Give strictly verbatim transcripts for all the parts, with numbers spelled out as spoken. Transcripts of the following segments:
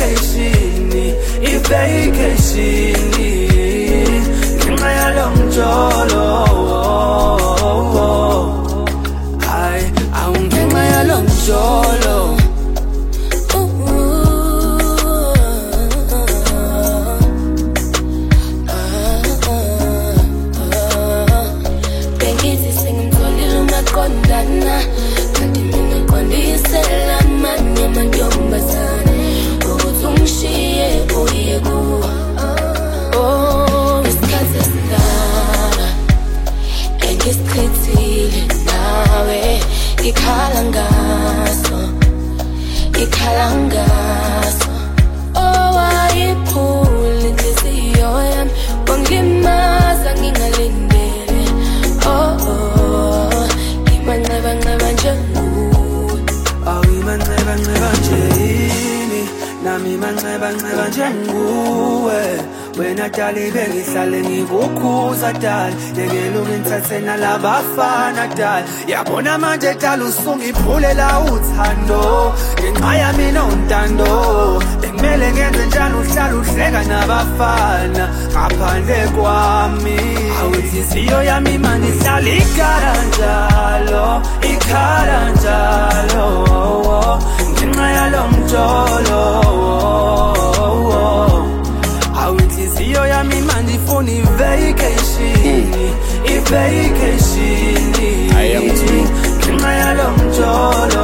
i-vacation, i-vacation ngenxa yalo mjolo. Hayi awungenxa yalo mjolo. Kondana kanti mina kondisela manye amantombazane ukuthi ungishiye uye kuwo. Oh isikhathi esingaka engisichithile nawe, ngikhala ngaso ngikhala ngaso. Oh wayiphula inhliziyo yami, wangilimaza ngingalindele. Oh Manxeba nxeba nje nguwe, awi manxeba nxeba nje yini, nami manxeba nxeba nje nguwe. Wena dali bengihlale ngikukhuza dali, yekela ungithathe nalabafana dali. Yabona manje dali usungiphulela uthando, ngenxa yami nontando. Bekumele ngenze njani uhlala uhleka nabafana ngaphandle kwami. Awinhliziyo yami manje ihlala ikhala njalo, ikhala njalo ngenxa yalo mjolo. Awinhliziyo yami manje ifuna i-vacation, i-vacation ngenxa yalo mjolo.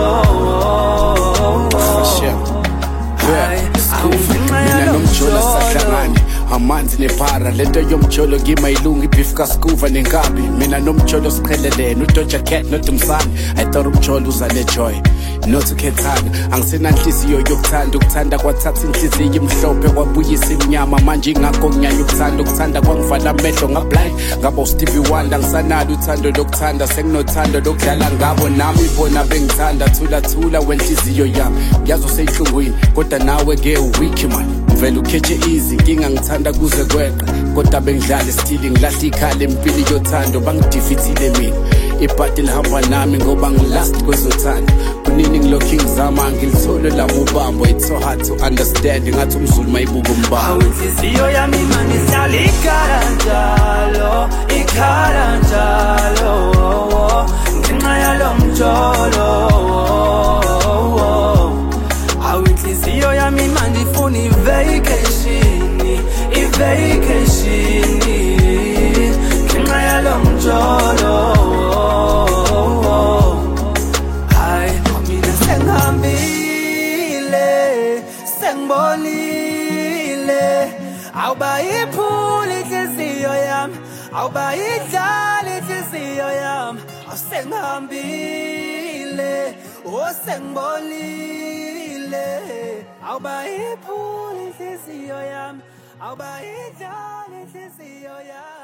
Mina nomjolo sahlangane, amanzi nephara, lento yomjolo ngimayilunga ibeef kaskuva nenkabi. Mina nomjolo siqhelelene, uDoja Cat noDumsane. I thought umjolo uza nejoy not ukhethana, angisenanhliziyo yokuthanda. Ukuthanda kwathatha inhliziyo imhlophe kwabuyisa imnyama, manje ingakho nginyanya ukuthanda. Ukuthanda kwangivala amehlo ngablind, ngaba uStevie Wonder. Ngisanalo uthando lokuthanda, senginothando lokudlala ngabo nami bona bengithanda. Thula thula wenhliziyo yami, ngiyazi useyinhlungwini kodwa nawe ke uweak man. Vele ukhethe easy, inkinga ngithanda kuze kweqe kodwa bengidlala stili. Ngilahla ikhala empini yothando, bangidefeatile mina. Ibhadi lihamba nami ngoba ngilast kwezothando. Kunini ngilokhu ngizama ngilithole labo ubambo. It's so hard to understand, ngathi umZulu mayibuka umbamba. Awinhliziyo yami manje ihlala ikhala njalo, ikhala njalo ngenxa yalo mjolo. Awinhliziyo yami manje ifuna i-vacation, i-vacation ngenxa yalo mjolo. Awubayiphula inhliziyo yami, awubayidlala inhliziyo yami. Awusengihambile, osengibonile. Awubayiphula inhliziyo yami, awubayidlala inhliziyo yami.